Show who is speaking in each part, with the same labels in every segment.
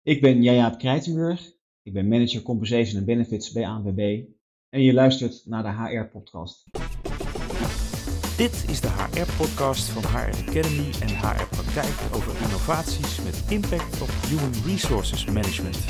Speaker 1: Ik ben Jan-Jaap Krijtenburg. Ik ben manager Compensation and Benefits bij ANWB. En je luistert naar de HR-podcast.
Speaker 2: Dit is de HR-podcast van HR Academy en HR Praktijk over innovaties met impact op Human Resources Management.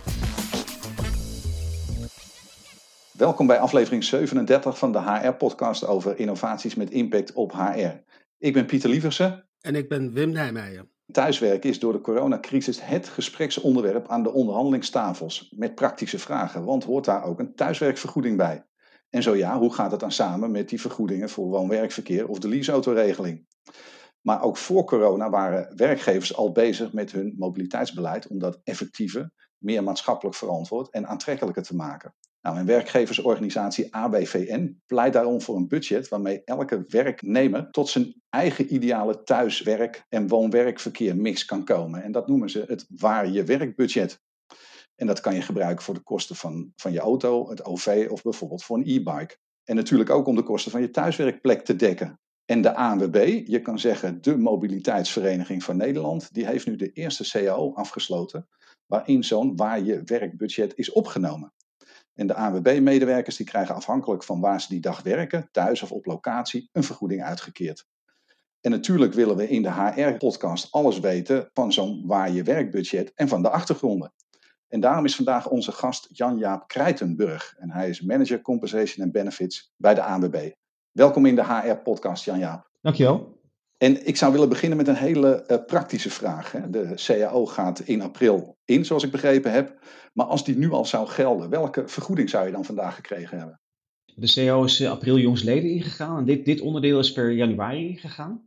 Speaker 3: Welkom bij aflevering 37 van de HR-podcast over innovaties met impact op HR. Ik ben Pieter Lieversen.
Speaker 4: En ik ben Wim Nijmeijer.
Speaker 3: Thuiswerken is door de coronacrisis het gespreksonderwerp aan de onderhandelingstafels met praktische vragen, want hoort daar ook een thuiswerkvergoeding bij? En zo ja, hoe gaat het dan samen met die vergoedingen voor woon-werkverkeer of de leaseautoregeling? Maar ook voor corona waren werkgevers al bezig met hun mobiliteitsbeleid om dat effectiever, meer maatschappelijk verantwoord en aantrekkelijker te maken. Nou, een werkgeversorganisatie ABVN pleit daarom voor een budget waarmee elke werknemer tot zijn eigen ideale thuiswerk- en woon-werkverkeer-mix kan komen. En dat noemen ze het waar je werkbudget. En dat kan je gebruiken voor de kosten van je auto, het OV of bijvoorbeeld voor een e-bike. En natuurlijk ook om de kosten van je thuiswerkplek te dekken. En de ANWB, je kan zeggen de Mobiliteitsvereniging van Nederland, die heeft nu de eerste CAO afgesloten waarin zo'n waar je werkbudget is opgenomen. En de ANWB-medewerkers die krijgen afhankelijk van waar ze die dag werken, thuis of op locatie, een vergoeding uitgekeerd. En natuurlijk willen we in de HR-podcast alles weten van zo'n waar je werkbudget en van de achtergronden. En daarom is vandaag onze gast Jan-Jaap Krijtenburg. En hij is manager Compensation and Benefits bij de ANWB. Welkom in de HR-podcast, Jan-Jaap.
Speaker 1: Dankjewel.
Speaker 3: En ik zou willen beginnen met een hele praktische vraag. De CAO gaat in april in, zoals ik begrepen heb. Maar als die nu al zou gelden, welke vergoeding zou je dan vandaag gekregen hebben?
Speaker 1: De CAO is april jongstleden ingegaan en dit onderdeel is per januari ingegaan.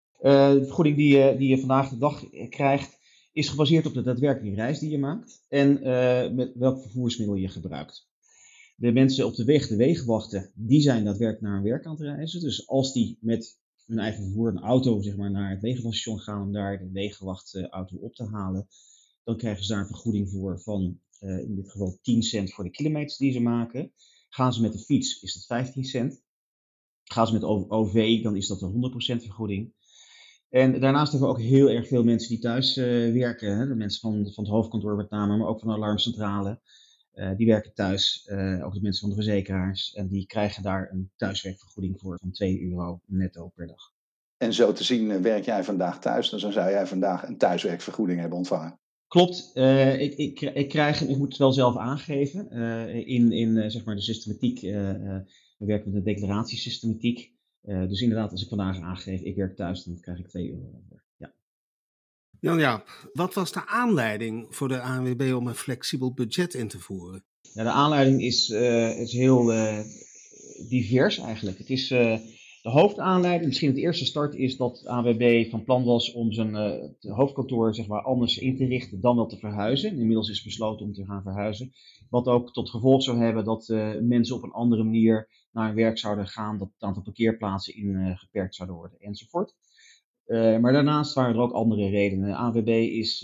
Speaker 1: De vergoeding die je vandaag de dag krijgt is gebaseerd op de daadwerkelijke reis die je maakt en met welk vervoersmiddel je gebruikt. De mensen op de weg, de wegenwachten, die zijn daadwerkelijk naar hun werk aan het reizen. Dus als die met hun eigen vervoer, een auto, zeg maar, naar het wegenwachtstation gaan om daar de wegenwachtauto op te halen, dan krijgen ze daar een vergoeding voor van in dit geval 10 cent voor de kilometers die ze maken. Gaan ze met de fiets, is dat 15 cent. Gaan ze met OV, dan is dat een 100% vergoeding. En daarnaast hebben we ook heel erg veel mensen die thuis werken. Hè? De mensen van het hoofdkantoor met name, maar ook van de alarmcentrale. Die werken thuis, ook de mensen van de verzekeraars. En die krijgen daar een thuiswerkvergoeding voor van €2 netto per dag.
Speaker 3: En zo te zien werk jij vandaag thuis, dus dan zou jij vandaag een thuiswerkvergoeding hebben ontvangen.
Speaker 1: Klopt, ik krijg, ik moet het wel zelf aangeven, in zeg maar de systematiek, we werken met de declaratiesystematiek. Dus inderdaad, als ik vandaag aangeef, ik werk thuis, dan krijg ik €2. Ja.
Speaker 4: Jan-Jaap, wat was de aanleiding voor de ANWB om een flexibel budget in te voeren?
Speaker 1: Ja, de aanleiding is heel divers eigenlijk. Het is de hoofdaanleiding, misschien het eerste start is dat ANWB van plan was om zijn hoofdkantoor zeg maar, anders in te richten dan wel te verhuizen. Inmiddels is besloten om te gaan verhuizen. Wat ook tot gevolg zou hebben dat mensen op een andere manier naar hun werk zouden gaan, dat het aantal parkeerplaatsen ingeperkt zouden worden enzovoort. Maar daarnaast waren er ook andere redenen. ANWB is,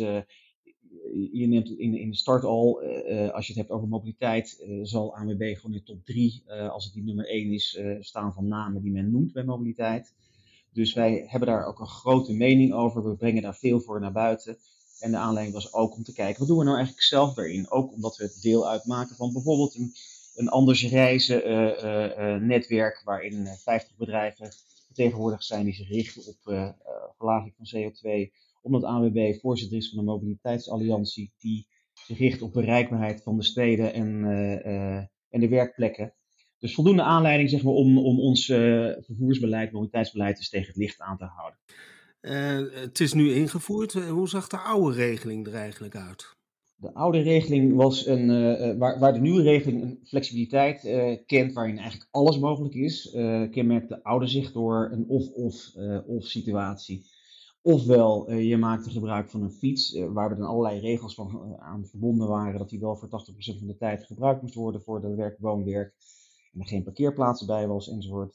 Speaker 1: je neemt in de start al, als je het hebt over mobiliteit, zal ANWB gewoon in de top 3, als het die nummer 1 is, staan van namen die men noemt bij mobiliteit. Dus wij hebben daar ook een grote mening over. We brengen daar veel voor naar buiten. En de aanleiding was ook om te kijken, wat doen we nou eigenlijk zelf daarin? Ook omdat we het deel uitmaken van bijvoorbeeld een anders reizen netwerk, waarin 50 bedrijven vertegenwoordigd zijn die zich richten op verlaging van CO2. Omdat ANWB voorzitter is van een mobiliteitsalliantie die zich richt op bereikbaarheid van de steden en de werkplekken. Dus voldoende aanleiding zeg maar, om ons vervoersbeleid, mobiliteitsbeleid dus tegen het licht aan te houden.
Speaker 4: Het is nu ingevoerd. Hoe zag de oude regeling er eigenlijk uit?
Speaker 1: De oude regeling was waar de nieuwe regeling een flexibiliteit kent, waarin eigenlijk alles mogelijk is, kenmerkt de oude zich door een of situatie. Ofwel, je maakte gebruik van een fiets, waar we dan allerlei regels van aan verbonden waren, dat die wel voor 80% van de tijd gebruikt moest worden voor de woon-werk, en er geen parkeerplaatsen bij was enzovoort.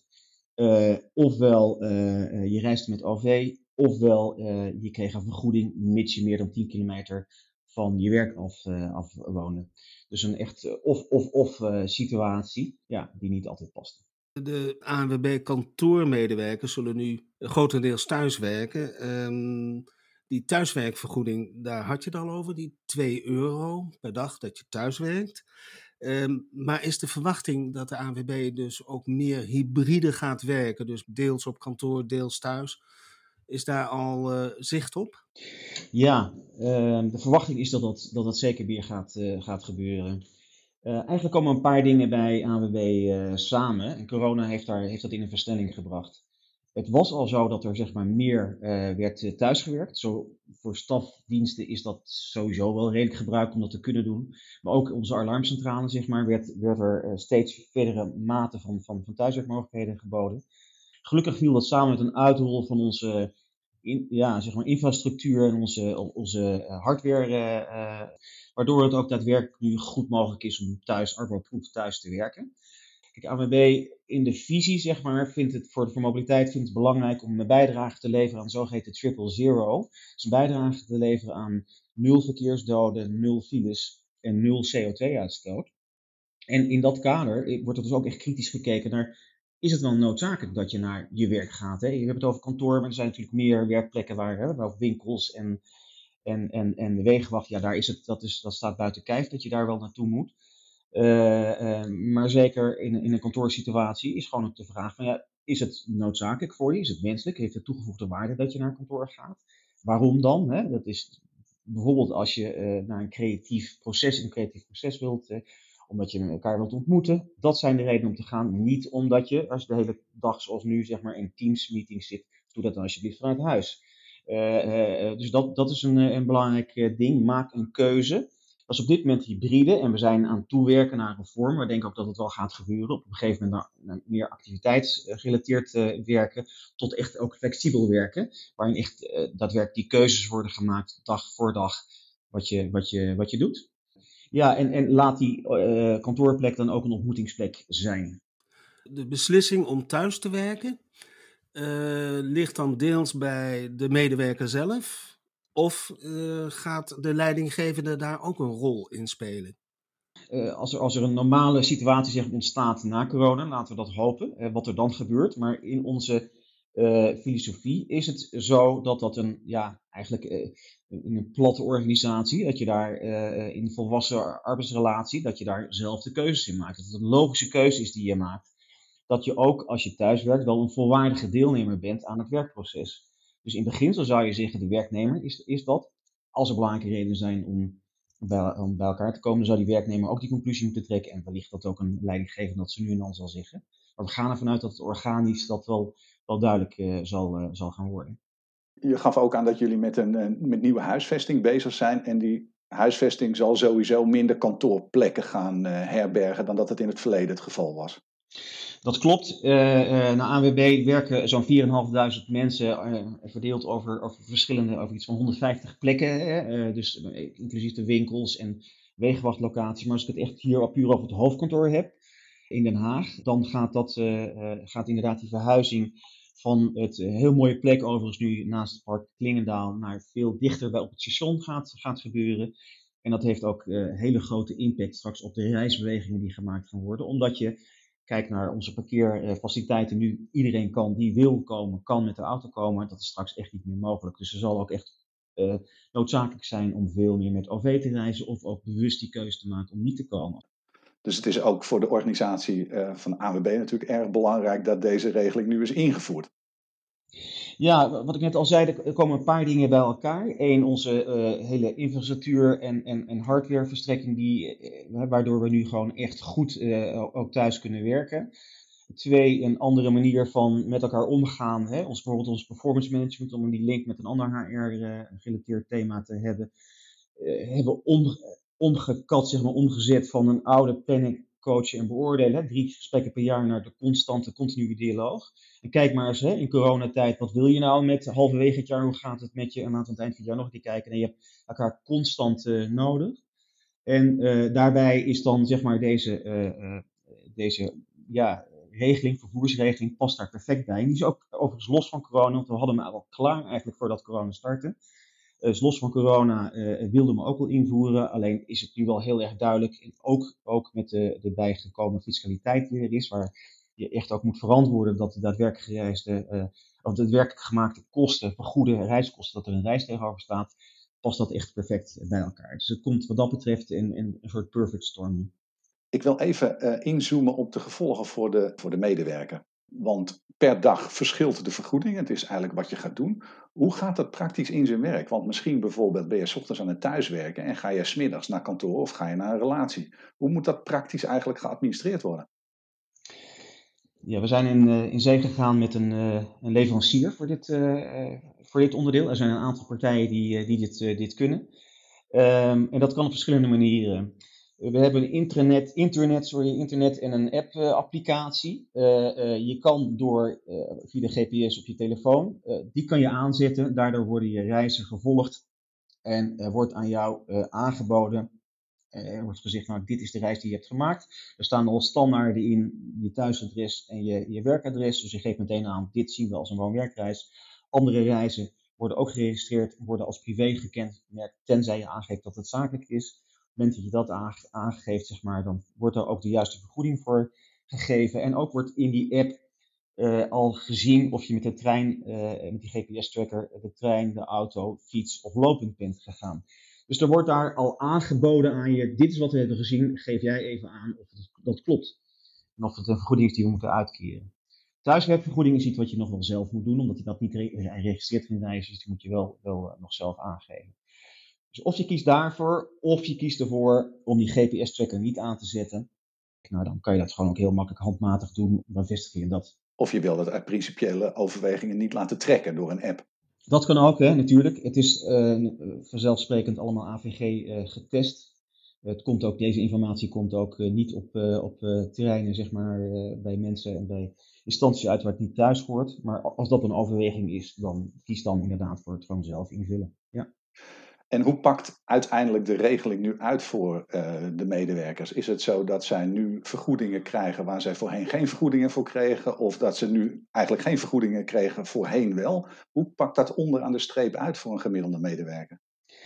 Speaker 1: Ofwel, je reisde met OV, ofwel je kreeg een vergoeding mits je meer dan 10 kilometer van je werk af woonde. Dus een echt of situatie, ja, die niet altijd paste.
Speaker 4: De ANWB kantoormedewerkers zullen nu grotendeels thuis werken. Die thuiswerkvergoeding, daar had je het al over, die €2 per dag dat je thuis werkt. Maar is de verwachting dat de ANWB dus ook meer hybride gaat werken, dus deels op kantoor, deels thuis? Is daar al zicht op?
Speaker 1: Ja, de verwachting is dat zeker weer gaat gebeuren. Eigenlijk komen een paar dingen bij ANWB samen en corona heeft dat in een versnelling gebracht. Het was al zo dat er zeg maar meer werd thuisgewerkt. Zo voor stafdiensten is dat sowieso wel redelijk gebruikt om dat te kunnen doen. Maar ook onze alarmcentrale zeg maar, werd er steeds verdere maten van thuiswerkmogelijkheden geboden. Gelukkig viel dat samen met een uitrol van onze zeg maar infrastructuur en onze hardware, waardoor het ook daadwerkelijk nu goed mogelijk is om arbo-proof thuis te werken. Kijk, ANWB in de visie zeg maar, vindt het voor mobiliteit vindt het belangrijk om een bijdrage te leveren aan de zogeheten 000. Dus een bijdrage te leveren aan 0 verkeersdoden, 0 files en 0 CO2-uitstoot. En in dat kader wordt er dus ook echt kritisch gekeken naar, is het wel noodzakelijk dat je naar je werk gaat? Hè? Je hebt het over kantoor, maar er zijn natuurlijk meer werkplekken waar winkels en de wegenwacht, ja, dat staat buiten kijf dat je daar wel naartoe moet. Maar zeker in een kantoorsituatie is gewoon ook de vraag van, ja, is het noodzakelijk voor je? Is het wenselijk? Heeft het toegevoegde waarde dat je naar kantoor gaat? Waarom dan? Hè? Dat is bijvoorbeeld als je naar een creatief proces wilt, omdat je elkaar wilt ontmoeten. Dat zijn de redenen om te gaan. Niet omdat je, als je de hele dag zoals nu zeg maar in Teams meetings zit, doe dat dan alsjeblieft vanuit huis. Dus dat is een belangrijk ding. Maak een keuze. Dat is op dit moment hybride en we zijn aan het toewerken naar een vorm. We denken ook dat het wel gaat gebeuren. Op een gegeven moment naar meer activiteitsgerelateerd werken tot echt ook flexibel werken. Waarin echt daadwerkelijk die keuzes worden gemaakt dag voor dag wat je doet. Ja, en laat die kantoorplek dan ook een ontmoetingsplek zijn.
Speaker 4: De beslissing om thuis te werken ligt dan deels bij de medewerker zelf? Of gaat de leidinggevende daar ook een rol in spelen?
Speaker 1: Als er een normale situatie zeg, ontstaat na corona, laten we dat hopen, wat er dan gebeurt. Maar in onze filosofie is het zo dat eigenlijk in een platte organisatie, dat je daar in een volwassen arbeidsrelatie, dat je daar zelf de keuzes in maakt. Dat het een logische keuze is die je maakt. Dat je ook als je thuis werkt wel een volwaardige deelnemer bent aan het werkproces. Dus in beginsel zou je zeggen, de werknemer is dat. Als er belangrijke redenen zijn om bij elkaar te komen, dan zou die werknemer ook die conclusie moeten trekken. En wellicht dat ook een leidinggevende dat ze nu en dan zal zeggen. Maar we gaan ervan uit dat het organisch dat wel duidelijk zal gaan worden.
Speaker 3: Je gaf ook aan dat jullie met nieuwe huisvesting bezig zijn. En die huisvesting zal sowieso minder kantoorplekken gaan herbergen dan dat het in het verleden het geval was.
Speaker 1: Dat klopt. Na ANWB werken zo'n 4.500 mensen verdeeld over iets van 150 plekken. Dus inclusief de winkels en wegenwachtlocaties. Maar als ik het echt hier puur over het hoofdkantoor heb in Den Haag, dan gaat inderdaad die verhuizing van het heel mooie plek overigens nu naast het park Klingendaal naar veel dichter bij op het station gaat gebeuren. En dat heeft ook hele grote impact straks op de reisbewegingen die gemaakt gaan worden. Omdat je kijkt naar onze parkeerfaciliteiten nu. Iedereen die wil komen, kan met de auto komen. Dat is straks echt niet meer mogelijk. Dus er zal ook echt noodzakelijk zijn om veel meer met OV te reizen. Of ook bewust die keuze te maken om niet te komen.
Speaker 3: Dus het is ook voor de organisatie van ANWB natuurlijk erg belangrijk dat deze regeling nu is ingevoerd.
Speaker 1: Ja, wat ik net al zei, er komen een paar dingen bij elkaar. Eén, onze hele infrastructuur en hardwareverstrekking, waardoor we nu gewoon echt goed ook thuis kunnen werken. 2, een andere manier van met elkaar omgaan. Bijvoorbeeld ons performance management, om die link met een ander HR-gerelateerd thema te hebben. Hebben omgekat, zeg maar, omgezet van een oude plannen, coachen en beoordelen. 3 gesprekken per jaar naar de constante, continue dialoog. En kijk maar eens, in coronatijd, wat wil je nou met halverwege het jaar, hoe gaat het met je? En laten we aan het eind van het jaar nog een keer kijken. En je hebt elkaar constant nodig. En daarbij is dan, zeg maar, deze regeling, vervoersregeling, past daar perfect bij. En die is ook overigens los van corona, want we hadden hem al klaar eigenlijk voordat corona startte. Dus los van corona wilden we hem ook wel invoeren. Alleen is het nu wel heel erg duidelijk. En ook met de bijgekomen fiscaliteit die er is. Waar je echt ook moet verantwoorden dat de daadwerkelijk gereisde of de werkelijk gemaakte kosten, vergoede reiskosten, dat er een reis tegenover staat, past dat echt perfect bij elkaar. Dus het komt wat dat betreft in een soort perfect storm nu.
Speaker 3: Ik wil even inzoomen op de gevolgen voor de medewerker. Want per dag verschilt de vergoeding. Het is eigenlijk wat je gaat doen. Hoe gaat dat praktisch in zijn werk? Want misschien bijvoorbeeld ben je 's ochtends aan het thuiswerken en ga je 's middags naar kantoor of ga je naar een relatie. Hoe moet dat praktisch eigenlijk geadministreerd worden?
Speaker 1: Ja, we zijn in zee gegaan met een leverancier voor dit onderdeel. Er zijn een aantal partijen die dit kunnen. En dat kan op verschillende manieren. We hebben een internet en een app-applicatie. Je kan via de GPS op je telefoon, die kan je aanzetten. Daardoor worden je reizen gevolgd en wordt aan jou aangeboden. Er wordt gezegd, nou, dit is de reis die je hebt gemaakt. Er staan al standaarden in, je thuisadres en je werkadres. Dus je geeft meteen aan, dit zien we als een woon-werkreis. Andere reizen worden ook geregistreerd, worden als privé gekenmerkt, tenzij je aangeeft dat het zakelijk is. Op het moment dat je dat aangeeft, zeg maar, dan wordt er ook de juiste vergoeding voor gegeven. En ook wordt in die app al gezien of je met de trein, met die GPS-tracker, de trein, de auto, fiets of lopend bent gegaan. Dus er wordt daar al aangeboden aan je, dit is wat we hebben gezien, geef jij even aan of dat klopt. En of het een vergoeding is die we moeten uitkeren. Thuiswerkvergoeding is iets wat je nog wel zelf moet doen, omdat hij dat niet registreert in reizen, dus die moet je wel nog zelf aangeven. Dus of je kiest daarvoor, of je kiest ervoor om die GPS-tracker niet aan te zetten. Nou, dan kan je dat gewoon ook heel makkelijk handmatig doen, dan vestig je dat.
Speaker 3: Of je wil dat uit principiële overwegingen niet laten trekken door een app.
Speaker 1: Dat kan ook, hè, natuurlijk. Het is vanzelfsprekend allemaal AVG getest. Deze informatie komt ook niet op terreinen, zeg maar, bij mensen en bij instanties uit waar het niet thuis hoort. Maar als dat een overweging is, dan kies dan inderdaad voor het gewoon zelf invullen. Ja.
Speaker 3: En hoe pakt uiteindelijk de regeling nu uit voor de medewerkers? Is het zo dat zij nu vergoedingen krijgen waar zij voorheen geen vergoedingen voor kregen? Of dat ze nu eigenlijk geen vergoedingen kregen, voorheen wel? Hoe pakt dat onderaan de streep uit voor een gemiddelde medewerker?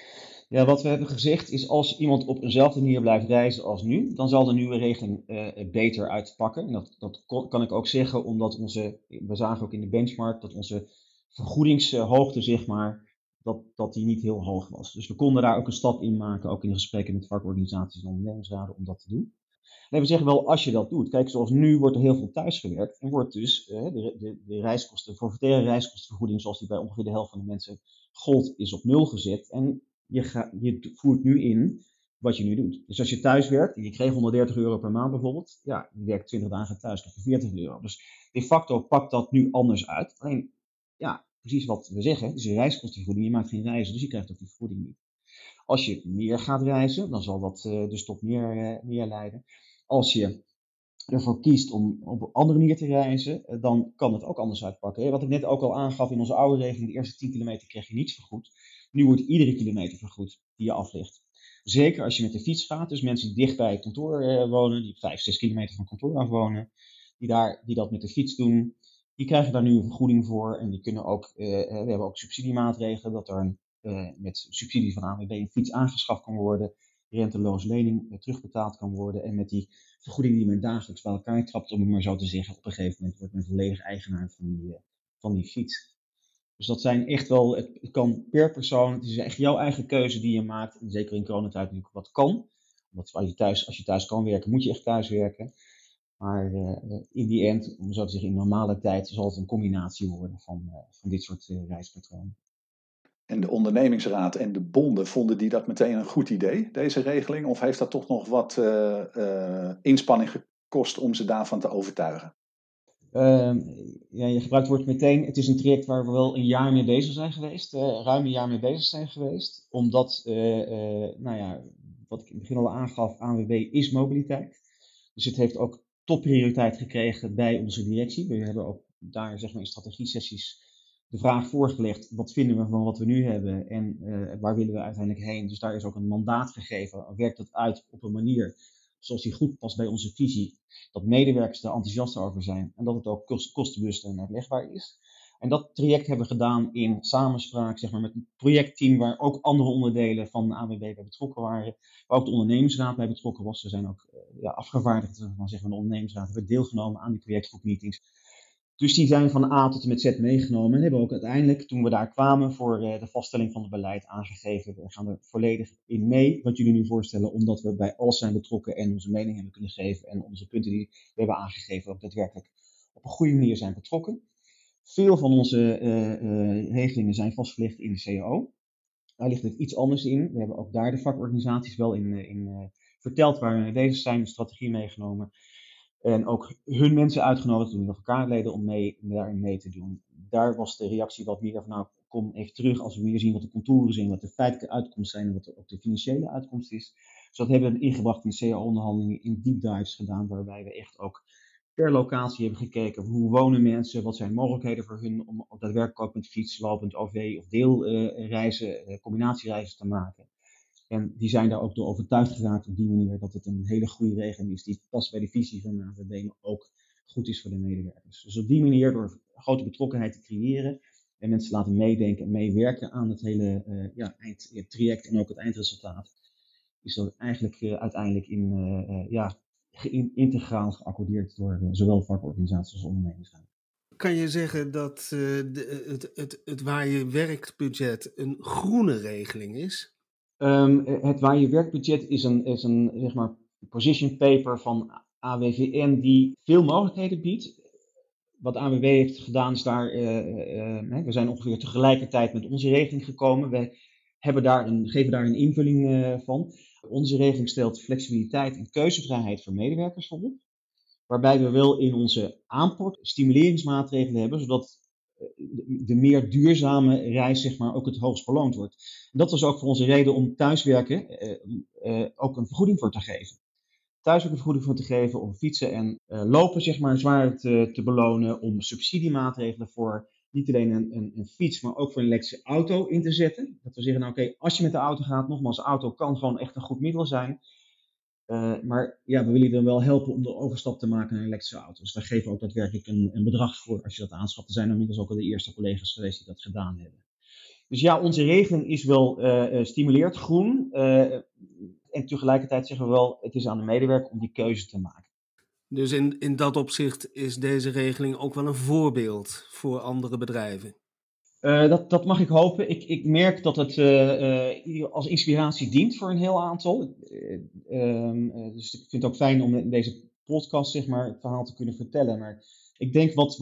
Speaker 1: Ja, wat we hebben gezegd is, als iemand op eenzelfde manier blijft reizen als nu, dan zal de nieuwe regeling beter uitpakken. En dat kan ik ook zeggen, omdat we zagen ook in de benchmark dat onze vergoedingshoogte, zeg maar, dat die niet heel hoog was. Dus we konden daar ook een stap in maken, ook in de gesprekken met vakorganisaties en ondernemingsraden, om dat te doen. Nee, we zeggen wel, als je dat doet, kijk, zoals nu wordt er heel veel thuis gewerkt en wordt dus de reiskosten, forfaitaire reiskostenvergoeding, zoals die bij ongeveer de helft van de mensen gold, is op 0 gezet. En je voert nu in wat je nu doet. Dus als je thuis werkt en je kreeg €130 per maand bijvoorbeeld, ja, je werkt 20 dagen thuis, krijg je €40. Dus de facto pakt dat nu anders uit. Alleen, ja, precies wat we zeggen, het is een reiskostenvergoeding, je maakt geen reizen, dus je krijgt ook die vergoeding niet. Als je meer gaat reizen, dan zal dat dus tot meer leiden. Als je ervoor kiest om op een andere manier te reizen, dan kan het ook anders uitpakken. Wat ik net ook al aangaf in onze oude regeling, de eerste 10 kilometer kreeg je niets vergoed. Nu wordt iedere kilometer vergoed die je aflegt. Zeker als je met de fiets gaat, dus mensen die dicht bij het kantoor wonen, die 5, 6 kilometer van kantoor af wonen, die dat met de fiets doen, die krijgen daar nu een vergoeding voor. En die kunnen ook, we hebben ook subsidiemaatregelen, dat er met subsidie van ANWB een fiets aangeschaft kan worden, renteloze lening terugbetaald kan worden. En met die vergoeding die men dagelijks bij elkaar trapt, om het maar zo te zeggen, op een gegeven moment wordt men volledig eigenaar van die fiets. Dus dat zijn echt wel, het kan per persoon, het is echt jouw eigen keuze die je maakt. En zeker in coronatijd natuurlijk wat kan. Want als je thuis kan werken, moet je echt thuis werken. Maar in die end, om zo te zeggen, in normale tijd zal het een combinatie worden van dit soort reispatronen.
Speaker 3: En de ondernemingsraad en de bonden, vonden die dat meteen een goed idee, deze regeling? Of heeft dat toch nog wat inspanning gekost om ze daarvan te overtuigen?
Speaker 1: Ja, je gebruikt het woord meteen. Het is een traject waar we wel een jaar mee bezig zijn geweest. Ruim een jaar mee bezig zijn geweest. Omdat, wat ik in het begin al aangaf, ANWB is mobiliteit. Dus het heeft ook topprioriteit gekregen bij onze directie. We hebben ook daar, zeg maar, in strategie-sessies de vraag voorgelegd, wat vinden we van wat we nu hebben en waar willen we uiteindelijk heen. Dus daar is ook een mandaat gegeven. Werkt dat uit op een manier zoals die goed past bij onze visie, dat medewerkers er enthousiast over zijn en dat het ook kostenbewust en uitlegbaar is. En dat traject hebben we gedaan in samenspraak, zeg maar, met een projectteam waar ook andere onderdelen van de ANWB bij betrokken waren, waar ook de ondernemingsraad bij betrokken was. We zijn ook afgevaardigd van, zeg maar, de ondernemingsraad, hebben deelgenomen aan die projectgroepmeetings. Dus die zijn van A tot en met Z meegenomen en hebben ook uiteindelijk, toen we daar kwamen voor de vaststelling van het beleid, aangegeven, we gaan er volledig in mee, wat jullie nu voorstellen, omdat we bij alles zijn betrokken en onze mening hebben kunnen geven en onze punten die we hebben aangegeven ook daadwerkelijk op een goede manier zijn betrokken. Veel van onze regelingen zijn vastgelegd in de CAO. Daar ligt het iets anders in. We hebben ook daar de vakorganisaties wel in verteld waar we mee bezig zijn, de strategie meegenomen. En ook hun mensen uitgenodigd, de advocaatleden, om daarin mee te doen. Daar was de reactie wat meer van, nou, kom even terug als we meer zien wat de contouren zijn, wat de feitelijke uitkomst zijn en wat ook de financiële uitkomst is. Dus dat hebben we ingebracht in de CAO-onderhandelingen in deep dives gedaan, waarbij we echt ook per locatie hebben gekeken, hoe wonen mensen, wat zijn mogelijkheden voor hun om daadwerkelijk ook met fiets, lopend, OV of deelreizen, combinatiereizen te maken. En die zijn daar ook door overtuigd geraakt op die manier dat het een hele goede regeling is die past bij de visie van de ANWB, maar ook goed is voor de medewerkers. Dus op die manier, door grote betrokkenheid te creëren en mensen laten meedenken en meewerken aan het hele eindtraject en ook het eindresultaat, is dat eigenlijk uiteindelijk integraal geaccordeerd door zowel vakorganisaties als ondernemers.
Speaker 4: Kan je zeggen dat het waar je werkt budget een groene regeling is?
Speaker 1: Het waar je werkbudget is een zeg maar position paper van AWVN die veel mogelijkheden biedt. Wat AWB heeft gedaan is daar, we zijn ongeveer tegelijkertijd met onze regeling gekomen. Wij geven daar een invulling van. Onze regeling stelt flexibiliteit en keuzevrijheid voor medewerkers voorop. Waarbij we wel in onze aanpak stimuleringsmaatregelen hebben, zodat de meer duurzame reis zeg maar ook het hoogst beloond wordt. En dat was ook voor onze reden om thuiswerken ook een vergoeding voor te geven. Thuiswerken een vergoeding voor te geven, om fietsen en lopen zeg maar zwaar te belonen, om subsidiemaatregelen voor niet alleen een fiets, maar ook voor een elektrische auto in te zetten. Dat we zeggen, nou oké, als je met de auto gaat, nogmaals, auto kan gewoon echt een goed middel zijn. Maar ja, we willen je dan wel helpen om de overstap te maken naar elektrische auto's. Daar geven we ook daadwerkelijk een bedrag voor als je dat aanschaft. Er zijn inmiddels ook al de eerste collega's geweest die dat gedaan hebben. Dus ja, onze regeling is wel stimuleert groen. En tegelijkertijd zeggen we wel, het is aan de medewerker om die keuze te maken.
Speaker 4: Dus in dat opzicht is deze regeling ook wel een voorbeeld voor andere bedrijven?
Speaker 1: Dat mag ik hopen. Ik merk dat het als inspiratie dient voor een heel aantal. Dus ik vind het ook fijn om in deze podcast zeg maar, het verhaal te kunnen vertellen. Maar ik denk wat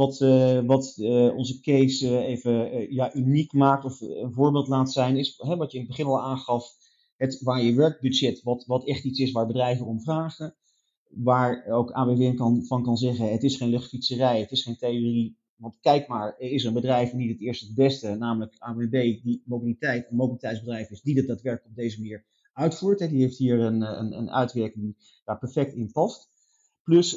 Speaker 1: onze case even uniek maakt of een voorbeeld laat zijn, is wat je in het begin al aangaf, het waar je werkbudget, wat echt iets is waar bedrijven om vragen. Waar ook AWB van kan zeggen, het is geen luchtfietserij, het is geen theorie. Want kijk maar, er is een bedrijf niet het eerste het beste, namelijk AWB, die een mobiliteitsbedrijf is, die dat daadwerkelijk op deze manier uitvoert. Die heeft hier een uitwerking die daar perfect in past. Plus,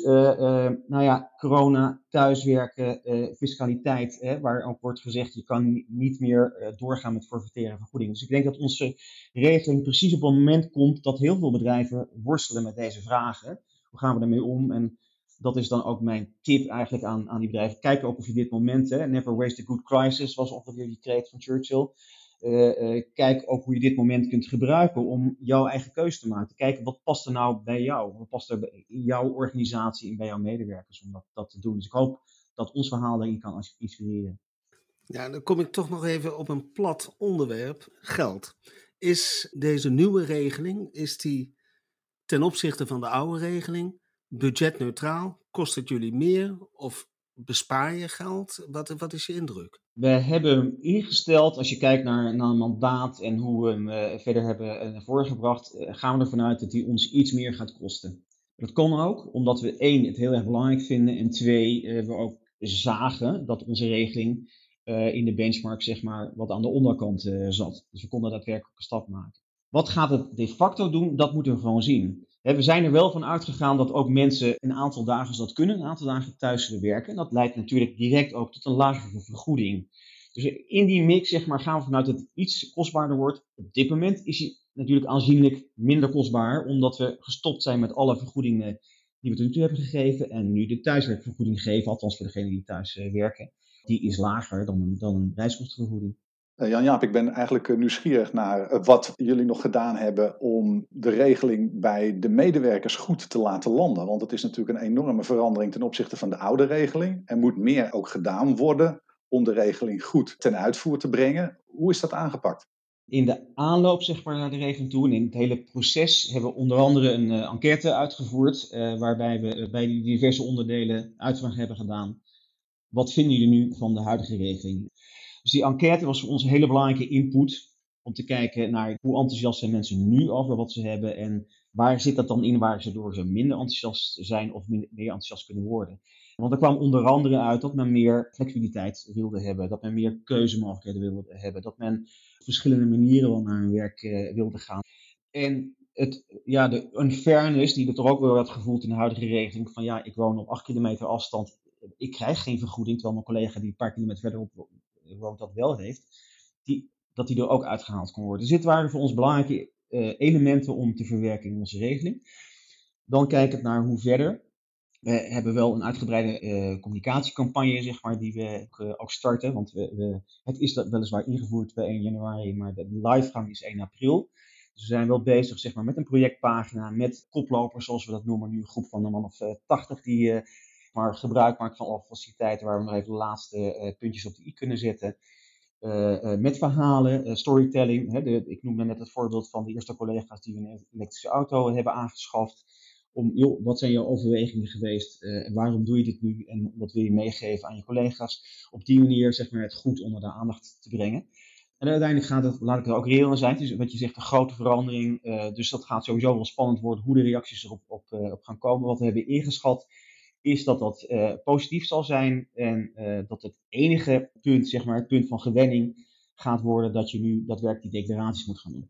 Speaker 1: corona, thuiswerken, fiscaliteit, waar ook wordt gezegd, je kan niet meer doorgaan met forfaitaire vergoedingen. Dus ik denk dat onze regeling precies op een moment komt dat heel veel bedrijven worstelen met deze vragen. Hoe gaan we daarmee om? En dat is dan ook mijn tip eigenlijk aan die bedrijven. Kijk ook of je dit moment, never waste a good crisis, was ongeveer die kreet van Churchill. Kijk ook hoe je dit moment kunt gebruiken om jouw eigen keuze te maken. Kijken wat past er nou bij jou? Wat past er in jouw organisatie en bij jouw medewerkers om dat te doen? Dus ik hoop dat ons verhaal daarin kan inspireren.
Speaker 4: Ja, dan kom ik toch nog even op een plat onderwerp, geld. Is deze nieuwe regeling, is die ten opzichte van de oude regeling budgetneutraal? Kost het jullie meer of bespaar je geld? Wat is je indruk?
Speaker 1: We hebben hem ingesteld, als je kijkt naar een mandaat en hoe we hem verder hebben voorgebracht, gaan we ervan uit dat hij ons iets meer gaat kosten. Dat kon ook, omdat we 1, het heel erg belangrijk vinden en 2, we ook zagen dat onze regeling in de benchmark zeg maar wat aan de onderkant zat. Dus we konden daadwerkelijk een stap maken. Wat gaat het de facto doen? Dat moeten we gewoon zien. We zijn er wel van uitgegaan dat ook mensen een aantal dagen dat kunnen, een aantal dagen thuis zullen werken. En dat leidt natuurlijk direct ook tot een lagere vergoeding. Dus in die mix zeg maar, gaan we vanuit dat het iets kostbaarder wordt. Op dit moment is hij natuurlijk aanzienlijk minder kostbaar, omdat we gestopt zijn met alle vergoedingen die we tot nu toe hebben gegeven. En nu de thuiswerkvergoeding geven, althans voor degenen die thuis werken. Die is lager dan een reiskostenvergoeding.
Speaker 3: Jan-Jaap, ik ben eigenlijk nieuwsgierig naar wat jullie nog gedaan hebben om de regeling bij de medewerkers goed te laten landen. Want het is natuurlijk een enorme verandering ten opzichte van de oude regeling. Er moet meer ook gedaan worden om de regeling goed ten uitvoer te brengen. Hoe is dat aangepakt?
Speaker 1: In de aanloop zeg maar, naar de regeling toe en in het hele proces hebben we onder andere een enquête uitgevoerd. Waarbij we bij die diverse onderdelen uitvraag hebben gedaan. Wat vinden jullie nu van de huidige regeling? Dus die enquête was voor ons een hele belangrijke input om te kijken naar hoe enthousiast zijn mensen nu over wat ze hebben en waar zit dat dan in waar ze door ze minder enthousiast zijn of meer enthousiast kunnen worden. Want er kwam onder andere uit dat men meer flexibiliteit wilde hebben, dat men meer keuzemogelijkheden wilde hebben, dat men op verschillende manieren wel naar hun werk wilde gaan. En de unfairness die er toch ook wel werd gevoeld in de huidige regeling van ja, ik woon op 8 kilometer afstand, ik krijg geen vergoeding, terwijl mijn collega die een paar kilometer verderop woont dat wel heeft, dat die er ook uitgehaald kon worden. Dus dit waren voor ons belangrijke elementen om te verwerken in onze regeling. Dan kijkend naar hoe verder. We hebben wel een uitgebreide communicatiecampagne, zeg maar, die we ook starten. Want het is weliswaar ingevoerd bij 1 januari, maar de livegang is 1 april. Dus we zijn wel bezig zeg maar, met een projectpagina, met koplopers, zoals we dat noemen. Nu een groep van een man of 80 die maar gebruik maken van alle faciliteiten waar we nog even de laatste puntjes op de i kunnen zetten. Met verhalen, storytelling. Ik noemde net het voorbeeld van de eerste collega's die een elektrische auto hebben aangeschaft. Wat zijn jouw overwegingen geweest? Waarom doe je dit nu? En wat wil je meegeven aan je collega's? Op die manier zeg maar, het goed onder de aandacht te brengen. En uiteindelijk gaat het, laat ik er ook reëel in zijn, het is wat je zegt, een grote verandering. Dus dat gaat sowieso wel spannend worden hoe de reacties erop gaan komen. Wat we hebben ingeschat is dat dat positief zal zijn en dat het enige punt, zeg maar, het punt van gewenning gaat worden dat je nu daadwerkelijk die declaraties moet gaan doen.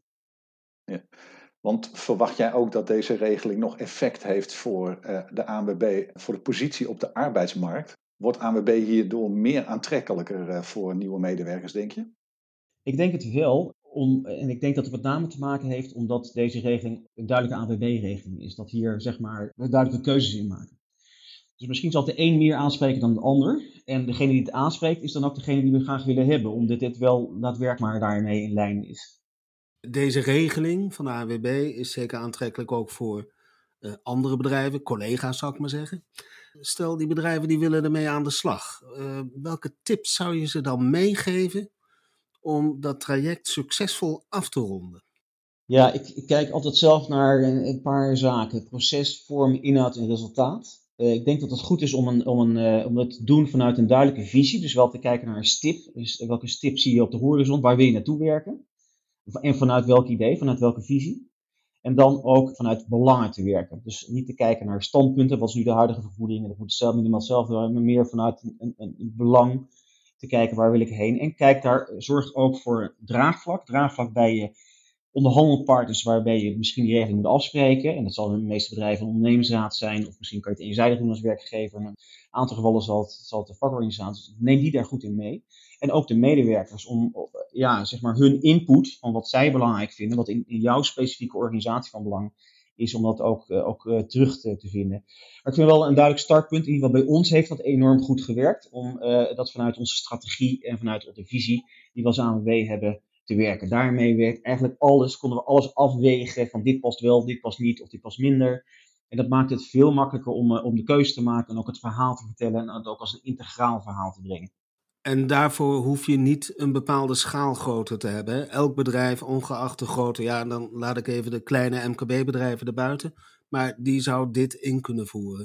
Speaker 3: Ja. Want verwacht jij ook dat deze regeling nog effect heeft voor de ANWB, voor de positie op de arbeidsmarkt? Wordt ANWB hierdoor meer aantrekkelijker voor nieuwe medewerkers, denk je?
Speaker 1: Ik denk het wel. En ik denk dat het met name te maken heeft omdat deze regeling een duidelijke ANWB-regeling is. Dat hier zeg maar duidelijke keuzes in maken. Dus misschien zal de een meer aanspreken dan de ander. En degene die het aanspreekt is dan ook degene die we graag willen hebben. Omdat dit wel daadwerkelijk maar daarmee in lijn is.
Speaker 4: Deze regeling van de ANWB is zeker aantrekkelijk ook voor andere bedrijven, collega's zou ik maar zeggen. Stel, die bedrijven die willen ermee aan de slag. Welke tips zou je ze dan meegeven om dat traject succesvol af te ronden?
Speaker 1: Ja, ik kijk altijd zelf naar een paar zaken. Proces, vorm, inhoud en resultaat. Ik denk dat het goed is om het te doen vanuit een duidelijke visie. Dus wel te kijken naar een stip. Dus welke stip zie je op de horizon? Waar wil je naartoe werken? En vanuit welk idee, vanuit welke visie? En dan ook vanuit belangen te werken. Dus niet te kijken naar standpunten, wat is nu de huidige vergoeding. Dat moet zelf minimaal zelf doen, maar meer vanuit een belang te kijken waar wil ik heen. En zorg ook voor draagvlak. Draagvlak bij je onderhandelpartners waarbij je misschien die regeling moet afspreken. En dat zal in de meeste bedrijven een ondernemingsraad zijn. Of misschien kan je het eenzijdig doen als werkgever. In een aantal gevallen zal het de vakorganisatie. Dus neem die daar goed in mee. En ook de medewerkers om zeg maar hun input van wat zij belangrijk vinden. Wat in jouw specifieke organisatie van belang is om dat ook terug te vinden. Maar ik vind wel een duidelijk startpunt. In ieder geval bij ons heeft dat enorm goed gewerkt. Om dat vanuit onze strategie en vanuit de visie die we als ANWB hebben te werken. Daarmee werkt eigenlijk konden we alles afwegen van dit past wel, dit past niet of dit past minder. En dat maakt het veel makkelijker om de keuze te maken en ook het verhaal te vertellen en het ook als een integraal verhaal te brengen.
Speaker 4: En daarvoor hoef je niet een bepaalde schaalgrootte te hebben. Hè? Elk bedrijf, ongeacht de grootte, dan laat ik even de kleine MKB-bedrijven erbuiten. Maar die zou dit in kunnen voeren.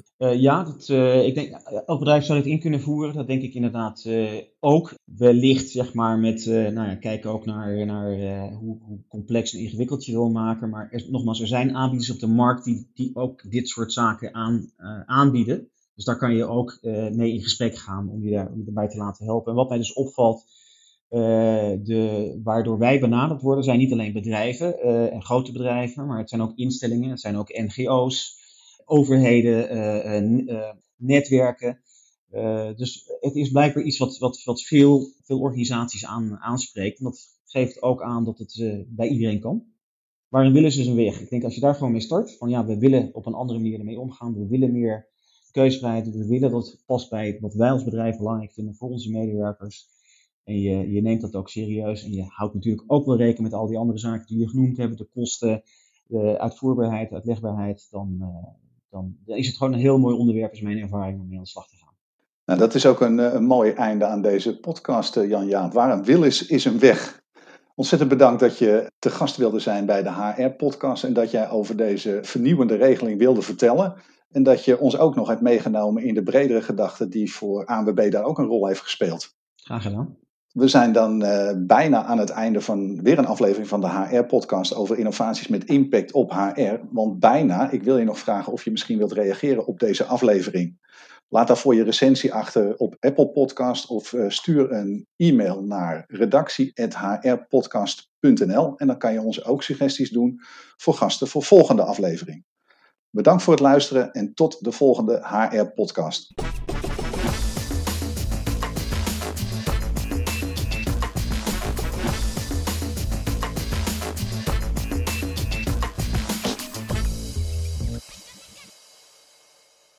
Speaker 1: Ik denk elk bedrijf zou dit in kunnen voeren. Dat denk ik inderdaad ook. Wellicht zeg maar met kijken ook naar hoe complex en ingewikkeld je wil maken. Maar er zijn aanbieders op de markt die ook dit soort zaken aanbieden. Dus daar kan je ook mee in gesprek gaan om je daarbij te laten helpen. En wat mij dus opvalt, waardoor wij benaderd worden, zijn niet alleen bedrijven en grote bedrijven, maar het zijn ook instellingen, het zijn ook NGO's, overheden, netwerken. Dus het is blijkbaar iets wat veel organisaties aanspreekt. En dat geeft ook aan dat het bij iedereen kan. Waarin willen ze zijn weg? Ik denk als je daar gewoon mee start, van we willen op een andere manier ermee omgaan, we willen meer keuzevrijheid, we willen dat het past bij wat wij als bedrijf belangrijk vinden voor onze medewerkers. En je neemt dat ook serieus. En je houdt natuurlijk ook wel rekening met al die andere zaken die jullie genoemd hebben. De kosten, de uitvoerbaarheid, uitlegbaarheid. Dan is het gewoon een heel mooi onderwerp, is mijn ervaring, om mee aan de slag te gaan.
Speaker 3: Nou, dat is ook een mooi einde aan deze podcast, Jan-Jaap. Waar een wil is een weg. Ontzettend bedankt dat je te gast wilde zijn bij de HR-podcast en dat jij over deze vernieuwende regeling wilde vertellen. En dat je ons ook nog hebt meegenomen in de bredere gedachte die voor ANWB daar ook een rol heeft gespeeld.
Speaker 1: Graag gedaan.
Speaker 3: We zijn dan bijna aan het einde van weer een aflevering van de HR-podcast over innovaties met impact op HR. Want bijna, ik wil je nog vragen of je misschien wilt reageren op deze aflevering. Laat daarvoor je recensie achter op Apple Podcast of stuur een e-mail naar redactie@hrpodcast.nl en dan kan je ons ook suggesties doen voor gasten voor volgende aflevering. Bedankt voor het luisteren en tot de volgende HR-podcast.